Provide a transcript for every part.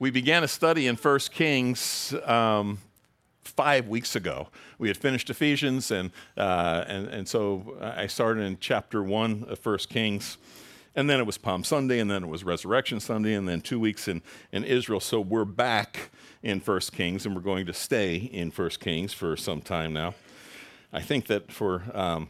We began a study in 1 Kings 5 weeks ago. We had finished Ephesians, and so I started in chapter 1 of 1 Kings, and then it was Palm Sunday, and then it was Resurrection Sunday, and then 2 weeks in Israel. So we're back in 1 Kings, and we're going to stay in 1 Kings for some time now. I think that for a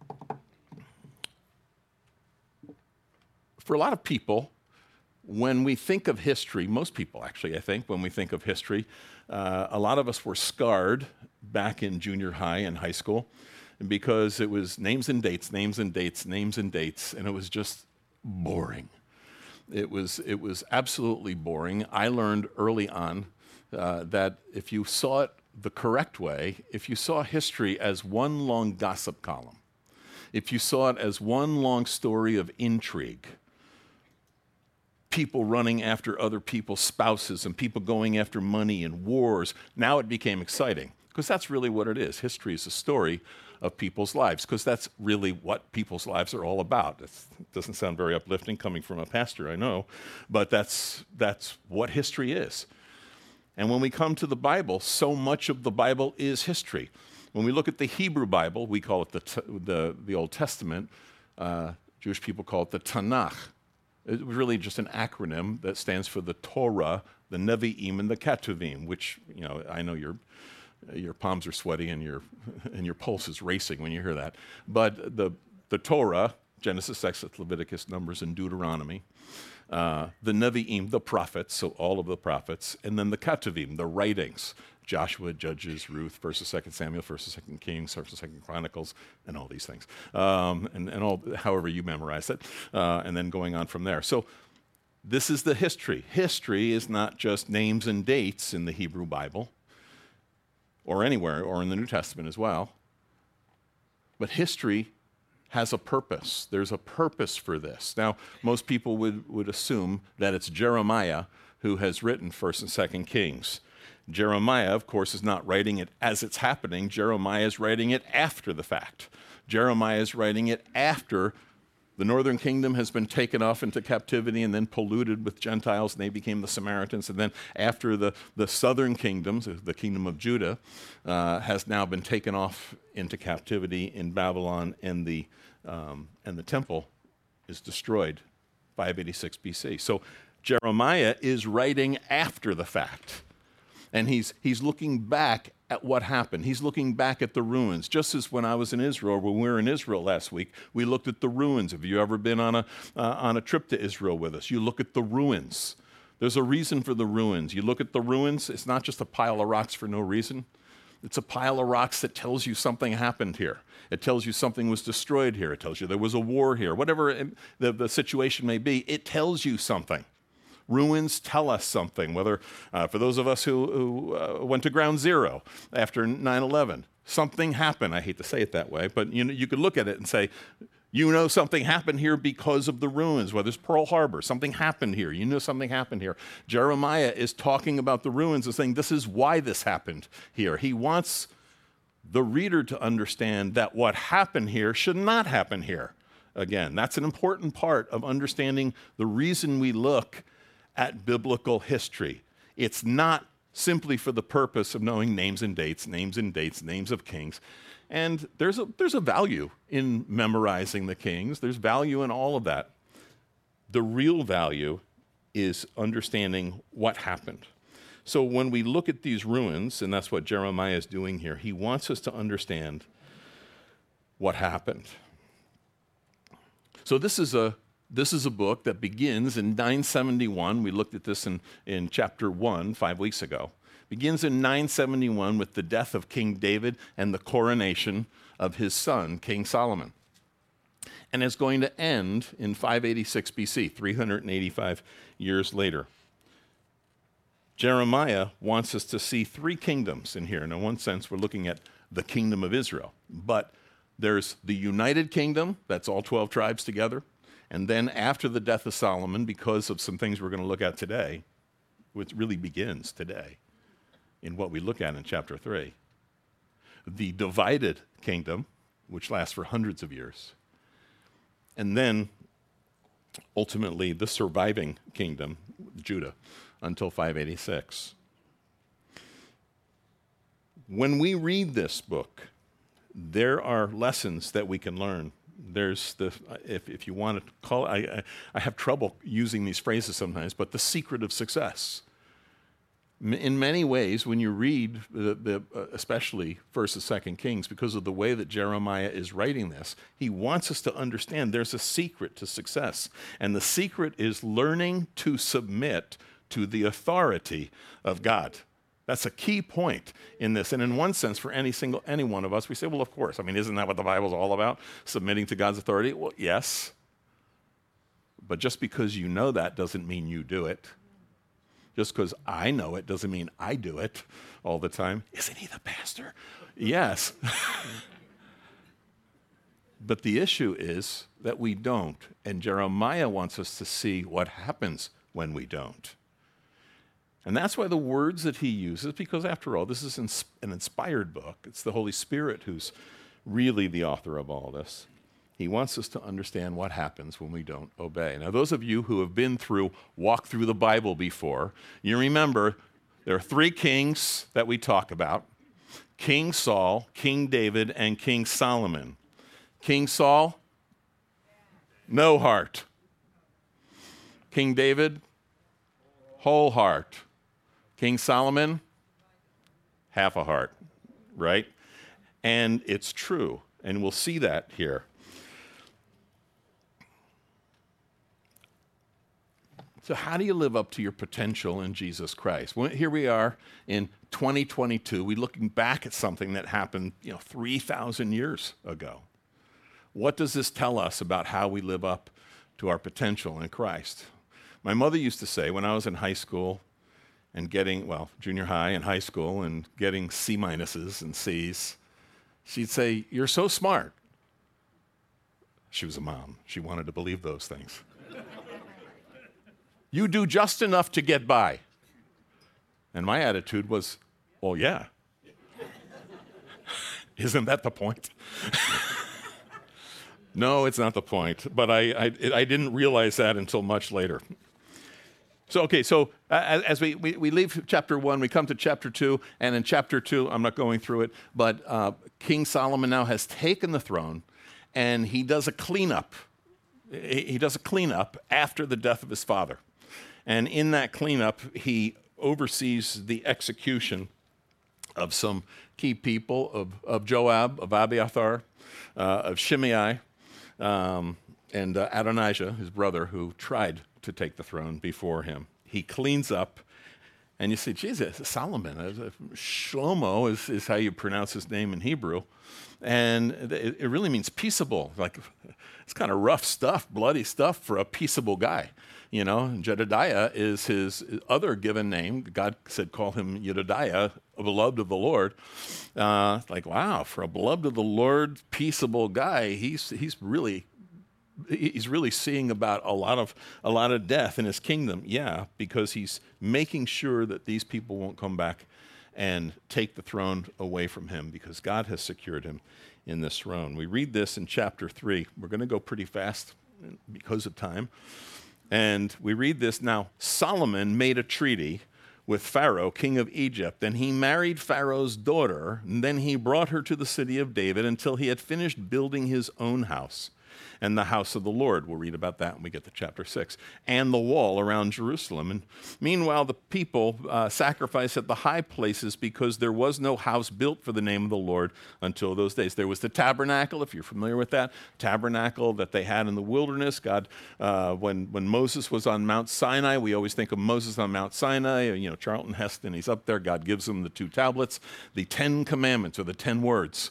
lot of people, when we think of history, most people actually, I think, when we think of history, a lot of us were scarred back in junior high and high school because it was names and dates, names and dates, names and dates, and it was just boring. It was absolutely boring. I learned early on that if you saw it the correct way, if you saw history as one long gossip column, if you saw it as one long story of intrigue, people running after other people's spouses and people going after money and wars, now it became exciting because that's really what it is. History is a story of people's lives because that's really what people's lives are all about. It doesn't sound very uplifting coming from a pastor, I know, but that's what history is. And when we come to the Bible, so much of the Bible is history. When we look at the Hebrew Bible, we call it the Old Testament. Jewish people call it the Tanakh. It was really just an acronym that stands for the Torah, the Nevi'im, and the Ketuvim, which, I know your palms are sweaty and your pulse is racing when you hear that. But the Torah, Genesis, Exodus, Leviticus, Numbers, and Deuteronomy, the Nevi'im, the prophets, so all of the prophets, and then the Ketuvim, the writings, Joshua, Judges, Ruth, 1st and 2nd Samuel, 1st and 2nd Kings, 1st and 2nd Chronicles, and all these things, and all, however you memorize it, and then going on from there. So this is the history. History is not just names and dates in the Hebrew Bible, or anywhere, or in the New Testament as well, but history has a purpose. There's a purpose for this. Now, most people would assume that it's Jeremiah who has written 1st and 2nd Kings. Jeremiah, of course, is not writing it as it's happening. Jeremiah is writing it after the fact. Jeremiah is writing it after the northern kingdom has been taken off into captivity and then polluted with Gentiles, and they became the Samaritans. And then after the southern kingdoms, the kingdom of Judah, has now been taken off into captivity in Babylon, and the temple is destroyed, 586 BC. So Jeremiah is writing after the fact. And he's looking back at what happened. He's looking back at the ruins. Just as when I was in Israel, when we were in Israel last week, we looked at the ruins. Have you ever been on a trip to Israel with us? You look at the ruins. There's a reason for the ruins. You look at the ruins, it's not just a pile of rocks for no reason. It's a pile of rocks that tells you something happened here. It tells you something was destroyed here. It tells you there was a war here. Whatever the situation may be, it tells you something. Ruins tell us something, whether for those of us who went to ground zero after 9/11, something happened. I hate to say it that way, but you could look at it and say, something happened here because of the ruins, whether it's Pearl Harbor, something happened here. Something happened here. Jeremiah is talking about the ruins and saying, this is why this happened here. He wants the reader to understand that what happened here should not happen here. Again, that's an important part of understanding the reason we look at biblical history. It's not simply for the purpose of knowing names and dates, names of kings. And there's a value in memorizing the kings. There's value in all of that. The real value is understanding what happened. So when we look at these ruins, and that's what Jeremiah is doing here, he wants us to understand what happened. So this is a book that begins in 971. We looked at this in chapter 1 5 weeks ago. Begins in 971 with the death of King David and the coronation of his son, King Solomon. And is going to end in 586 BC, 385 years later. Jeremiah wants us to see three kingdoms in here. And in one sense, we're looking at the kingdom of Israel. But there's the united kingdom, that's all 12 tribes together. And then after the death of Solomon, because of some things we're going to look at today, which really begins today in what we look at in chapter 3, the divided kingdom, which lasts for hundreds of years, and then ultimately the surviving kingdom, Judah until 586. When we read this book, there are lessons that we can learn. There's the, if you want to call it, I have trouble using these phrases sometimes, but the secret of success. In many ways, when you read especially 1st and 2nd Kings, because of the way that Jeremiah is writing this, he wants us to understand there's a secret to success. And the secret is learning to submit to the authority of God. That's a key point in this. And in one sense, for any one of us, we say, well, of course. I mean, isn't that what the Bible's all about? Submitting to God's authority? Well, yes. But just because you know that doesn't mean you do it. Just because I know it doesn't mean I do it all the time. Isn't he the pastor? Yes. But the issue is that we don't. And Jeremiah wants us to see what happens when we don't. And that's why the words that he uses, because after all, this is an inspired book. It's the Holy Spirit who's really the author of all this. He wants us to understand what happens when we don't obey. Now, those of you who have walked through the Bible before, you remember there are 3 kings that we talk about: King Saul, King David, and King Solomon. King Saul, no heart. King David, whole heart. King Solomon, half a heart, right? And it's true, and we'll see that here. So how do you live up to your potential in Jesus Christ? Well, here we are in 2022. We're looking back at something that happened, 3,000 years ago. What does this tell us about how we live up to our potential in Christ? My mother used to say when I was in high school and junior high and high school and getting C- and C's, she'd say, "You're so smart." She was a mom. She wanted to believe those things. "You do just enough to get by." And my attitude was, well, yeah. Isn't that the point? No, it's not the point. But I didn't realize that until much later. So as we leave chapter 1, we come to chapter 2, and in chapter 2, I'm not going through it, but King Solomon now has taken the throne, and he does a cleanup. He does a cleanup after the death of his father. And in that cleanup, he oversees the execution of some key people, of Joab, of Abiathar, of Shimei, and Adonijah, his brother, who tried to take the throne before him. He cleans up, and you see, Jesus, Solomon, Shlomo is how you pronounce his name in Hebrew, and it really means peaceable. Like, it's kind of rough stuff, bloody stuff for a peaceable guy. Jedediah is his other given name. God said, call him Jedediah, a beloved of the Lord. Wow, for a beloved of the Lord, peaceable guy, he's really seeing about a lot of death in his kingdom. Yeah, because he's making sure that these people won't come back and take the throne away from him, because God has secured him in this throne. We read this in chapter 3. We're going to go pretty fast because of time. And we read this now. Solomon made a treaty with Pharaoh, king of Egypt, and he married Pharaoh's daughter, and then he brought her to the city of David until he had finished building his own house and the house of the Lord. We'll read about that when we get to chapter 6, and the wall around Jerusalem. And meanwhile, the people sacrificed at the high places, because there was no house built for the name of the Lord until those days. There was the tabernacle, if you're familiar with that, tabernacle that they had in the wilderness. God, when Moses was on Mount Sinai, we always think of Moses on Mount Sinai, Charlton Heston, he's up there. God gives him the 2 tablets, the 10 commandments, or the 10 words.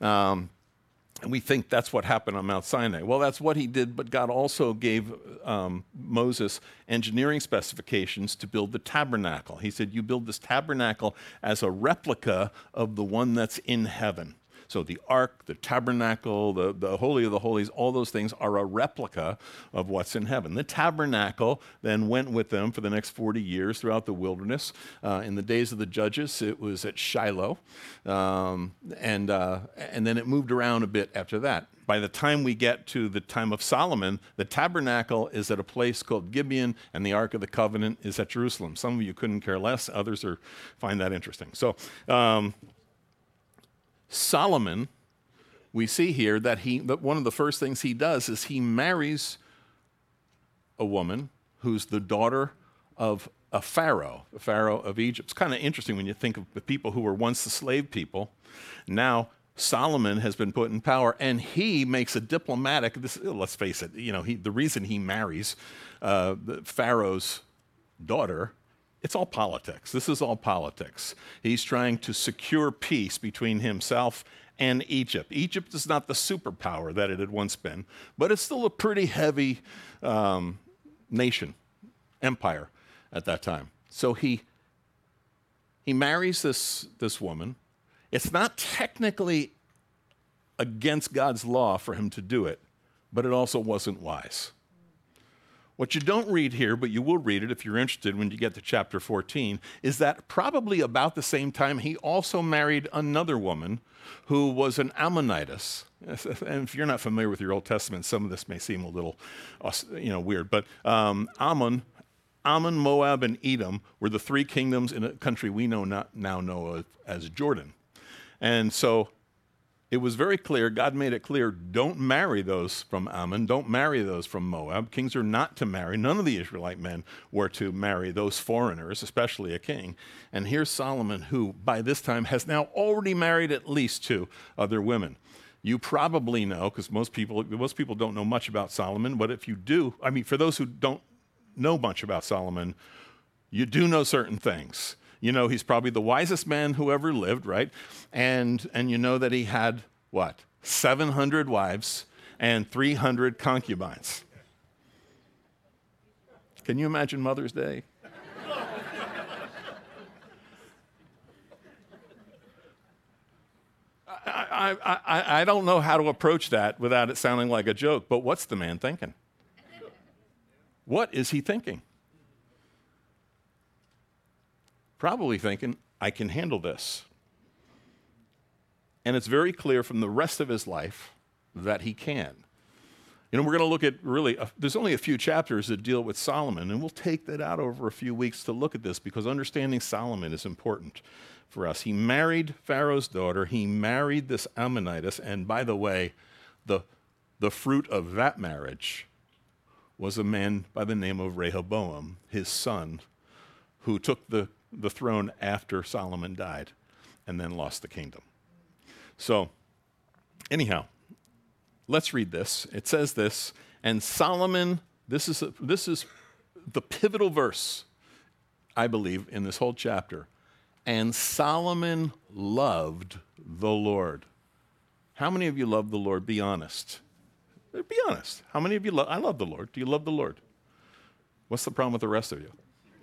And we think that's what happened on Mount Sinai. Well, that's what he did, but God also gave Moses engineering specifications to build the tabernacle. He said, you build this tabernacle as a replica of the one that's in heaven. So the ark, the tabernacle, the Holy of the Holies, all those things are a replica of what's in heaven. The tabernacle then went with them for the next 40 years throughout the wilderness. In the days of the judges, it was at Shiloh, and then it moved around a bit after that. By the time we get to the time of Solomon, the tabernacle is at a place called Gibeon, and the Ark of the Covenant is at Jerusalem. Some of you couldn't care less. Others find that interesting. So Solomon, we see here that one of the first things he does is he marries a woman who's the daughter of a pharaoh of Egypt. It's kind of interesting when you think of the people who were once the slave people. Now Solomon has been put in power, and he makes a diplomatic, let's face it, the reason he marries the Pharaoh's daughter, it's all politics. This is all politics. He's trying to secure peace between himself and Egypt. Egypt is not the superpower that it had once been, but it's still a pretty heavy empire at that time. So he marries this woman. It's not technically against God's law for him to do it, but it also wasn't wise. What you don't read here, but you will read it if you're interested when you get to chapter 14, is that probably about the same time he also married another woman who was an Ammonitess. And if you're not familiar with your Old Testament, some of this may seem a little weird, but Ammon, Moab, and Edom were the three kingdoms in a country we now know as Jordan. And so it was very clear, God made it clear, don't marry those from Ammon, don't marry those from Moab. Kings are not to marry. None of the Israelite men were to marry those foreigners, especially a king. And here's Solomon, who by this time has now already married at least 2 other women. You probably know, because most people don't know much about Solomon, but if you do, for those who don't know much about Solomon, you do know certain things. You know he's probably the wisest man who ever lived, right? And you know that he had, 700 wives and 300 concubines. Can you imagine Mother's Day? I don't know how to approach that without it sounding like a joke, but what's the man thinking? What is he thinking? Probably thinking, I can handle this. And it's very clear from the rest of his life that he can. We're going to look at there's only a few chapters that deal with Solomon, and we'll take that out over a few weeks to look at this because understanding Solomon is important for us. He married Pharaoh's daughter. He married this Ammonitess, and by the way, the fruit of that marriage was a man by the name of Rehoboam, his son, who took the throne after Solomon died and then lost the kingdom. So, anyhow, let's read this. It says this, and Solomon, this is the pivotal verse, I believe, in this whole chapter. And Solomon loved the Lord. How many of you love the Lord? Be honest. Be honest. How many of you love? I love the Lord. Do you love the Lord? What's the problem with the rest of you?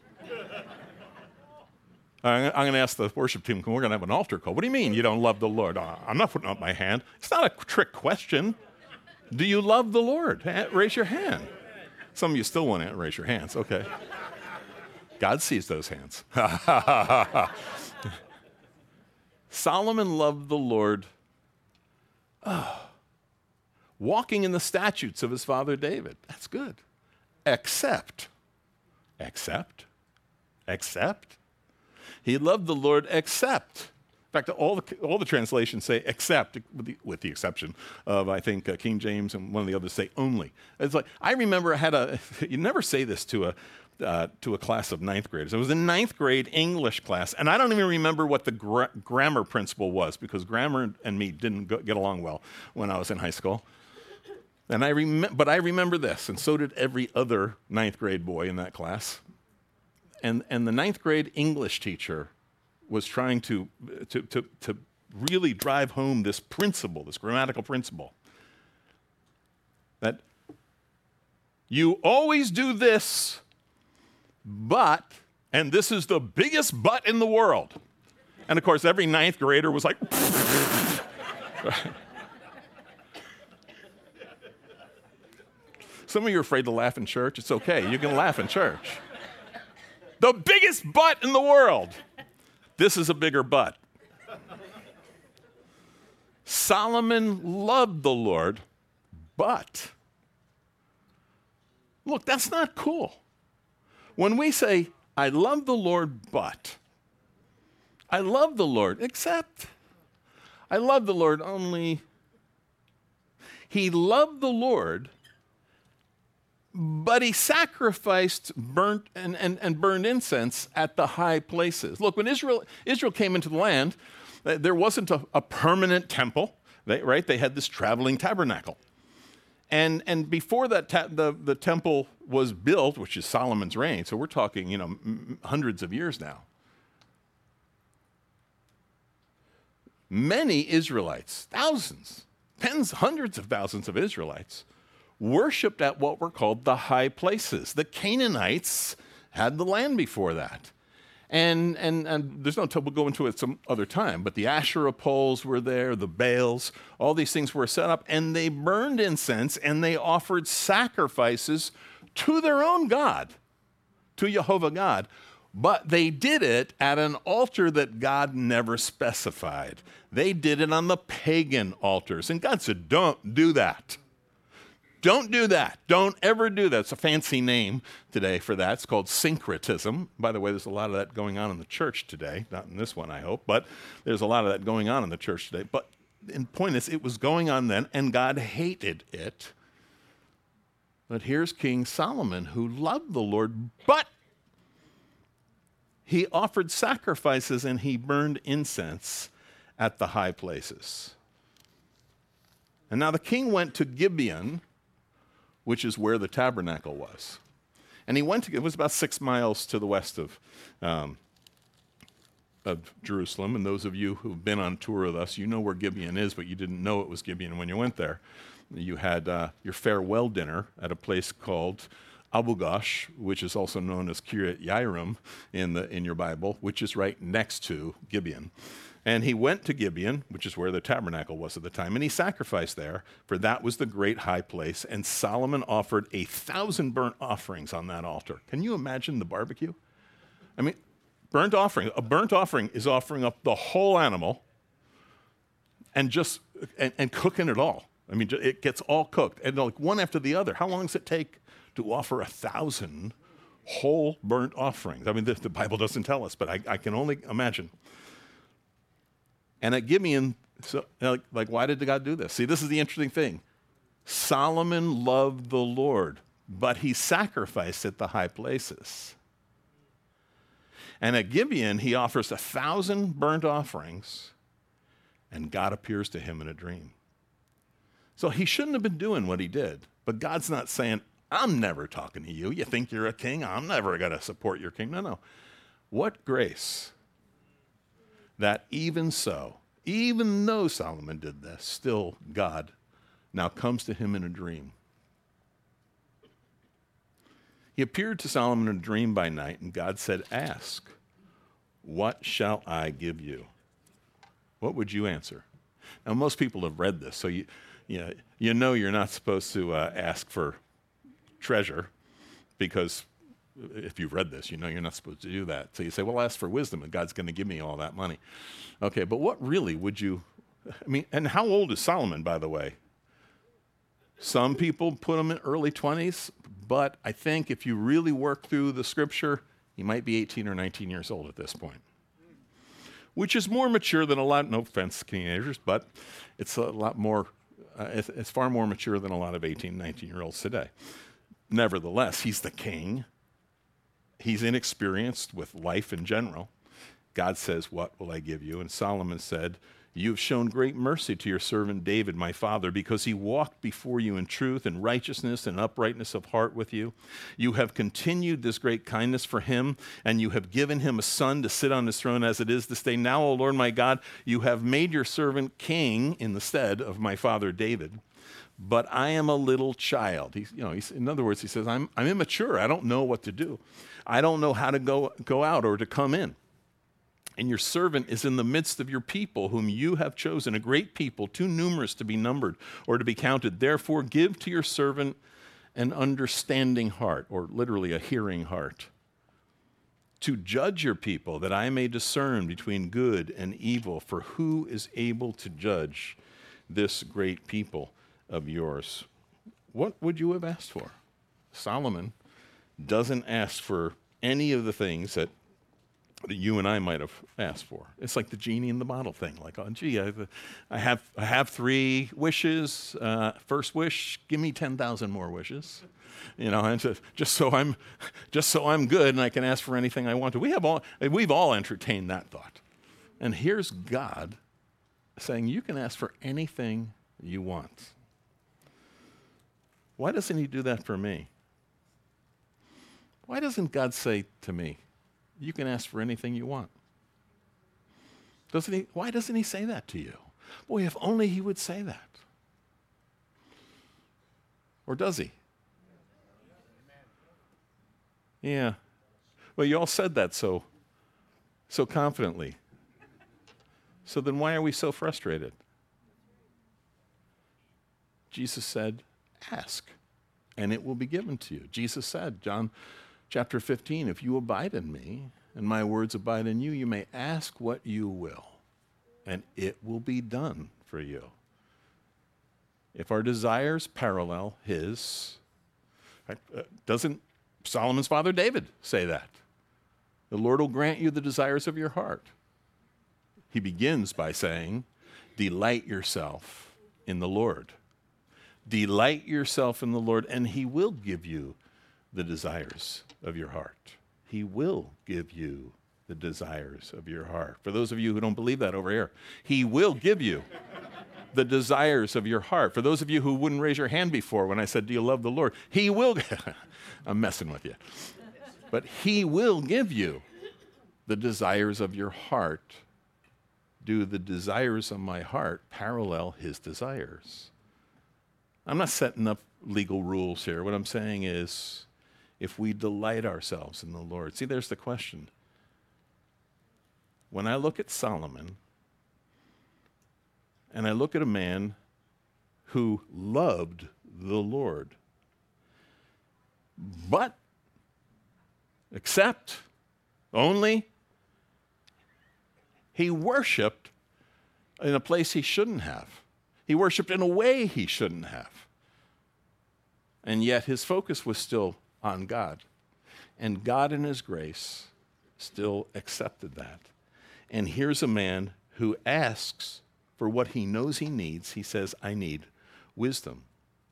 I'm going to ask the worship team, we're going to have an altar call. What do you mean you don't love the Lord? I'm not putting up my hand. It's not a trick question. Do you love the Lord? Raise your hand. Some of you still want to raise your hands. Okay. God sees those hands. Solomon loved the Lord, walking in the statutes of his father David. That's good. Except. He loved the Lord except. In fact, all the translations say except, with the exception of, I think, King James and one of the others say only. It's like, I remember you never say this to a class of ninth graders. It was a ninth grade English class, and I don't even remember what the grammar principle was because grammar and me didn't get along well when I was in high school. But I remember this, and so did every other ninth grade boy in that class. And the ninth grade English teacher was trying to really drive home this principle, this grammatical principle, that you always do this, but, and this is the biggest but in the world. And of course, every ninth grader was like, Some of you are afraid to laugh in church. It's okay. You can laugh in church. The biggest but in the world. This is a bigger but. Solomon loved the Lord, but. Look, that's not cool. When we say, I love the Lord, but. I love the Lord, except. I love the Lord only. He loved the Lord, but he sacrificed burnt incense at the high places. Look, when Israel came into the land, there wasn't a permanent temple, right? They had this traveling tabernacle. And before that, the temple was built, which is Solomon's reign, so we're talking, hundreds of years now. Many Israelites, thousands, tens, hundreds of thousands of Israelites, worshipped at what were called the high places. The Canaanites had the land before that. And there's no trouble, we'll go into it some other time, but the Asherah poles were there, the Baals, all these things were set up, and they burned incense and they offered sacrifices to their own God, to Jehovah God. But they did it at an altar that God never specified. They did it on the pagan altars. And God said, don't do that. Don't do that. Don't ever do that. It's a fancy name today for that. It's called syncretism. By the way, there's a lot of that going on in the church today. Not in this one, I hope, but there's a lot of that going on in the church today. But the point is, it was going on then, and God hated it. But here's King Solomon, who loved the Lord, but he offered sacrifices and he burned incense at the high places. And now the king went to Gibeon, which is where the tabernacle was. And he went to, it was about 6 miles to the west of Jerusalem. And those of you who've been on tour with us, you know where Gibeon is, but you didn't know it was Gibeon when you went there. You had your farewell dinner at a place called Abu Ghosh, which is also known as Kiryat Yearim in your Bible, which is right next to Gibeon. And he went to Gibeon, which is where the tabernacle was at the time, and he sacrificed there, for that was the great high place. And Solomon offered 1,000 burnt offerings on that altar. Can you imagine the barbecue? I mean, a burnt offering is offering up the whole animal and just and cooking it all. I mean, it gets all cooked, and like one after the other. How long does it take to offer 1,000 whole burnt offerings? I mean, the Bible doesn't tell us, but I can only imagine. And at Gibeon, so, why did God do this? See, this is the interesting thing. Solomon loved the Lord, but he sacrificed at the high places. And at Gibeon, he offers 1,000 burnt offerings, and God appears to him in a dream. So he shouldn't have been doing what he did, but God's not saying, I'm never talking to you. You think you're a king? I'm never going to support your king. No. What grace that even so, even though Solomon did this, still God now comes to him in a dream. He appeared to Solomon in a dream by night, and God said, ask, what shall I give you? What would you answer? Now, most people have read this, so you know you're not supposed to ask for treasure, because if you've read this, you know you're not supposed to do that. So you say, well, ask for wisdom, and God's going to give me all that money. Okay, but what really would you, and how old is Solomon, by the way? Some people put him in early 20s, but I think if you really work through the scripture, he might be 18 or 19 years old at this point, which is more mature than a lot, no offense to teenagers, but it's a lot more, it's far more mature than a lot of 18, 19-year-olds today. Nevertheless, he's the king. He's inexperienced with life in general. God says, what will I give you? And Solomon said, you've shown great mercy to your servant David, my father, because he walked before you in truth and righteousness and uprightness of heart with you. You have continued this great kindness for him, and you have given him a son to sit on his throne as it is this day. Now, O Lord my God, you have made your servant king in the stead of my father David. But I am a little child. In other words, he says, I'm immature. I don't know what to do. I don't know how to go out or to come in. And your servant is in the midst of your people, whom you have chosen, a great people, too numerous to be numbered or to be counted. Therefore, give to your servant an understanding heart, or literally a hearing heart, to judge your people, that I may discern between good and evil. For who is able to judge this great people of yours? What would you have asked for? Solomon doesn't ask for any of the things that you and I might have asked for. It's like the genie in the bottle thing. Like, oh, gee, I have 3 wishes. First wish, give me 10,000 more wishes. You know, and just so I'm good and I can ask for anything I want to. We've all entertained that thought. And here's God saying, you can ask for anything you want. Why doesn't he do that for me? Why doesn't God say to me, you can ask for anything you want? Why doesn't he say that to you? Boy, if only he would say that. Or does he? Yeah. Well, you all said that so confidently. So then why are we so frustrated? Jesus said, ask, and it will be given to you. Jesus said, John chapter 15, if you abide in me and my words abide in you, you may ask what you will, and it will be done for you. If our desires parallel his, right, doesn't Solomon's father David say that? The Lord will grant you the desires of your heart. He begins by saying, delight yourself in the Lord. Delight yourself in the Lord, and he will give you the desires of your heart. He will give you the desires of your heart. For those of you who don't believe that over here, he will give you the desires of your heart. For those of you who wouldn't raise your hand before when I said, do you love the Lord? He will. I'm messing with you. But he will give you the desires of your heart. Do the desires of my heart parallel his desires? I'm not setting up legal rules here. What I'm saying is, if we delight ourselves in the Lord. See, there's the question. When I look at Solomon, and I look at a man who loved the Lord, but except only he worshiped in a place he shouldn't have. He worshiped in a way he shouldn't have. And yet his focus was still on God. And God in his grace still accepted that. And here's a man who asks for what he knows he needs. He says, I need wisdom.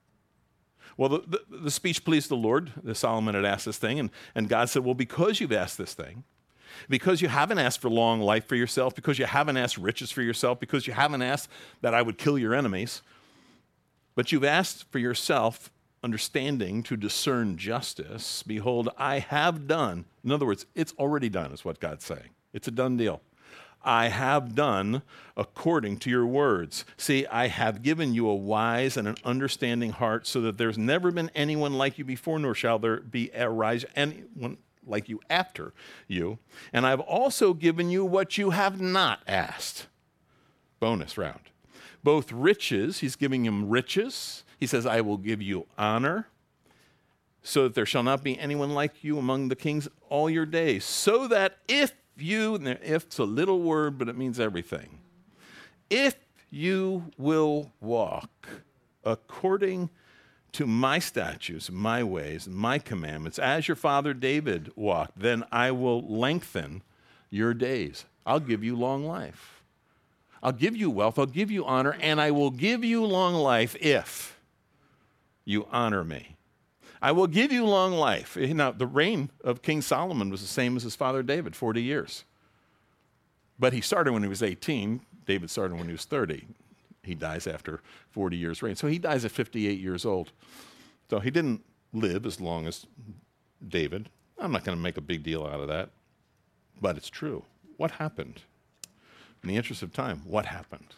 Well, the speech pleased the Lord. Solomon had asked this thing, and God said, well, because you've asked this thing, because you haven't asked for long life for yourself, because you haven't asked riches for yourself, because you haven't asked that I would kill your enemies, but you've asked for yourself understanding to discern justice, behold, I have done. In other words, it's already done, is what God's saying. It's a done deal. I have done according to your words. See, I have given you a wise and an understanding heart, so that there's never been anyone like you before, nor shall there be arise anyone like you after you. And I've also given you what you have not asked. Bonus round. Both riches, he's giving him riches. He says, I will give you honor, so that there shall not be anyone like you among the kings all your days. So that if it's a little word, but it means everything. If you will walk according to my statutes, my ways, my commandments, as your father David walked, then I will lengthen your days. I'll give you long life. I'll give you wealth, I'll give you honor, and I will give you long life if you honor me. I will give you long life. Now, the reign of King Solomon was the same as his father David, 40 years. But he started when he was 18. David started when he was 30. He dies after 40 years' reign. So he dies at 58 years old. So he didn't live as long as David. I'm not going to make a big deal out of that. But it's true. What happened? In the interest of time, what happened?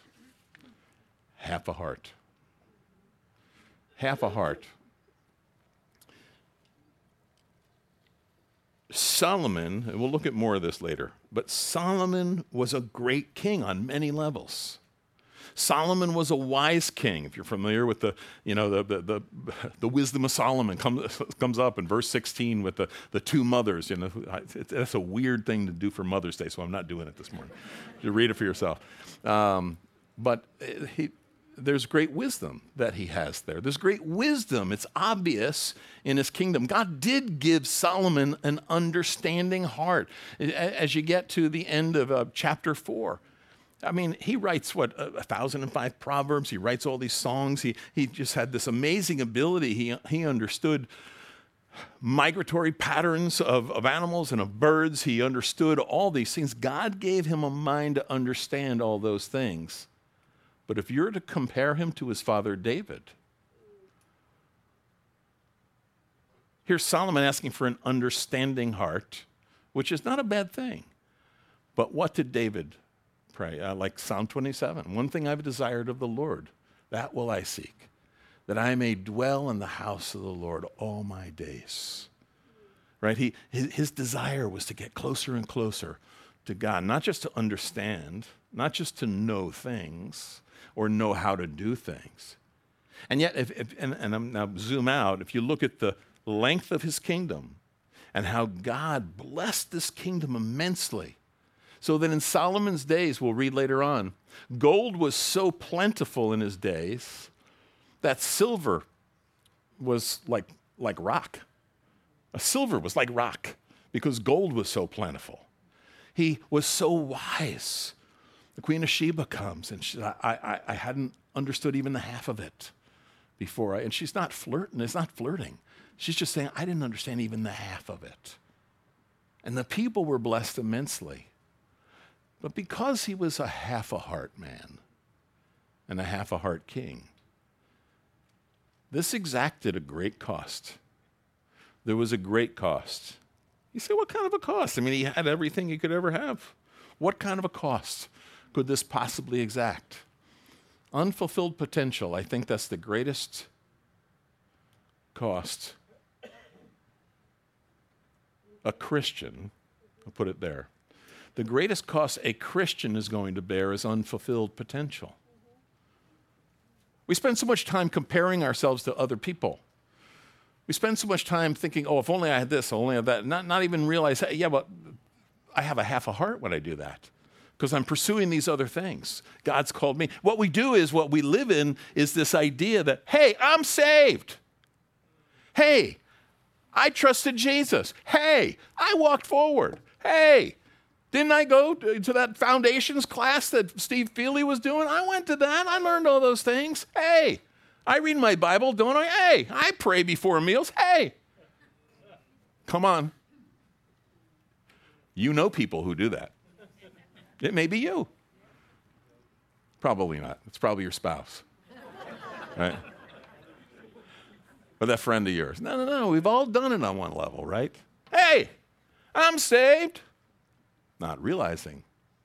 Half a heart. Half a heart. Solomon, and we'll look at more of this later, but Solomon was a great king on many levels. Solomon was a wise king. If you're familiar with the wisdom of Solomon comes up in verse 16 with the two mothers. That's a weird thing to do for Mother's Day, so I'm not doing it this morning. You read it for yourself. But there's great wisdom that he has there. There's great wisdom. It's obvious in his kingdom. God did give Solomon an understanding heart. As you get to the end of chapter 4, I mean, he writes, 1,005 proverbs. He writes all these songs. He just had this amazing ability. He understood migratory patterns of animals and of birds. He understood all these things. God gave him a mind to understand all those things. But if you're to compare him to his father David, here's Solomon asking for an understanding heart, which is not a bad thing. But what did David pray? Like Psalm 27, one thing I've desired of the Lord, that will I seek, that I may dwell in the house of the Lord all my days. Right? His desire was to get closer and closer to God, not just to understand, not just to know things or know how to do things. And yet, and I'm now zoom out, if you look at the length of his kingdom and how God blessed this kingdom immensely, so that in Solomon's days, we'll read later on, gold was so plentiful in his days that silver was like rock. Silver was like rock because gold was so plentiful. He was so wise. The Queen of Sheba comes, and I hadn't understood even the half of it before. And she's not flirting. It's not flirting. She's just saying, I didn't understand even the half of it. And the people were blessed immensely. But because he was a half-a-heart man and a half-a-heart king, this exacted a great cost. There was a great cost. You say, what kind of a cost? I mean, he had everything he could ever have. What kind of a cost could this possibly exact? Unfulfilled potential. I think that's the greatest cost a Christian, I'll put it there. The greatest cost a Christian is going to bear is unfulfilled potential. We spend so much time comparing ourselves to other people. We spend so much time thinking, oh, if only I had this, if only I had that, not even realize, hey, yeah, but I have a half a heart when I do that because I'm pursuing these other things. God's called me. What we do is, what we live in is this idea that, hey, I'm saved. Hey, I trusted Jesus. Hey, I walked forward. Hey, didn't I go to that foundations class that Steve Feely was doing? I went to that. I learned all those things. Hey, I read my Bible, don't I? Hey, I pray before meals. Hey, come on. You know people who do that. It may be you. Probably not. It's probably your spouse. Right? Or that friend of yours. No. We've all done it on one level, right? Hey, I'm saved. Not realizing,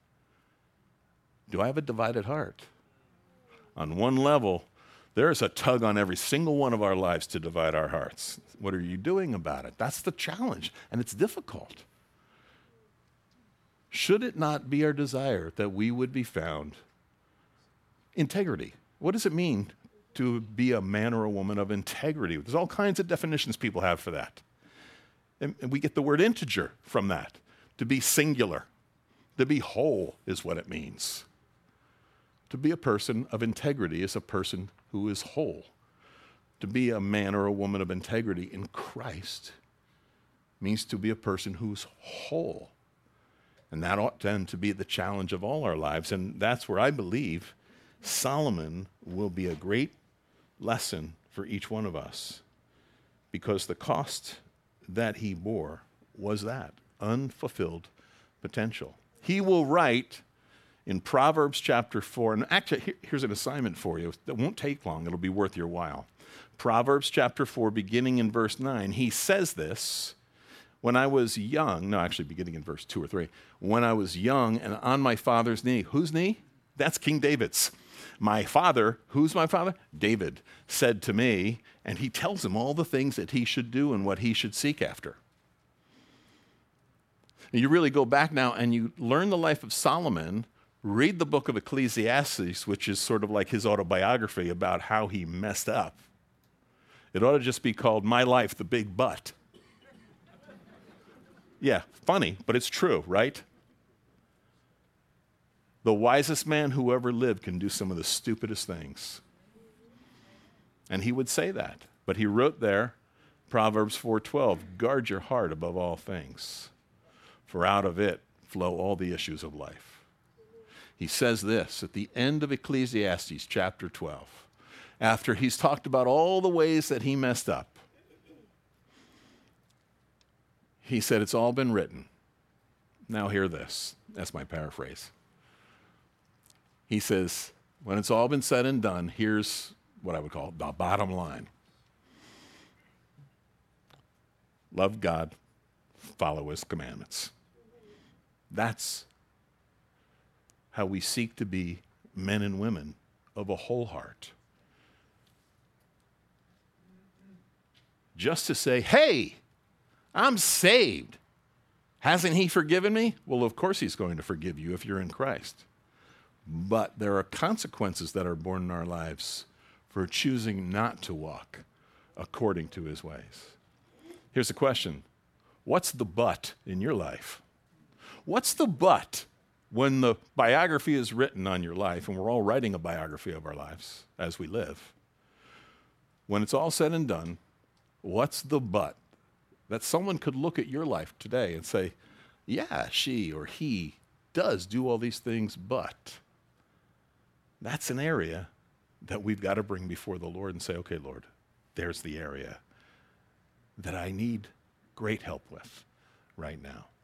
do I have a divided heart? On one level, there is a tug on every single one of our lives to divide our hearts. What are you doing about it? That's the challenge, and it's difficult. Should it not be our desire that we would be found integrity? What does it mean to be a man or a woman of integrity? There's all kinds of definitions people have for that. And we get the word integer from that. To be singular, to be whole is what it means. To be a person of integrity is a person who is whole. To be a man or a woman of integrity in Christ means to be a person who's whole. And that ought then to be the challenge of all our lives. And that's where I believe Solomon will be a great lesson for each one of us. Because the cost that he bore was that. Unfulfilled potential. He will write in Proverbs chapter 4, and actually here's an assignment for you that won't take long, it'll be worth your while. Proverbs chapter 4, beginning in verse 9, he says this, when I was young, no, actually beginning in verse 2 or 3, when I was young and on my father's knee. Whose knee? That's King David's. My father, who's my father? David, said to me, and he tells him all the things that he should do and what he should seek after. You really go back now and you learn the life of Solomon, read the book of Ecclesiastes, which is sort of like his autobiography about how he messed up. It ought to just be called My Life, the Big Butt. Yeah, funny, but it's true, right? The wisest man who ever lived can do some of the stupidest things. And he would say that. But he wrote there, Proverbs 4:12, guard your heart above all things, for out of it flow all the issues of life. He says this at the end of Ecclesiastes chapter 12, after he's talked about all the ways that he messed up. He said, it's all been written. Now hear this. That's my paraphrase. He says, when it's all been said and done, here's what I would call the bottom line. Love God, follow his commandments. That's how we seek to be men and women of a whole heart. Just to say, hey, I'm saved. Hasn't he forgiven me? Well, of course he's going to forgive you if you're in Christ. But there are consequences that are born in our lives for choosing not to walk according to his ways. Here's the question. What's the but in your life? What's the but when the biography is written on your life, and we're all writing a biography of our lives as we live? When it's all said and done, what's the but? That someone could look at your life today and say, yeah, she or he does do all these things, but that's an area that we've got to bring before the Lord and say, okay, Lord, there's the area that I need great help with right now.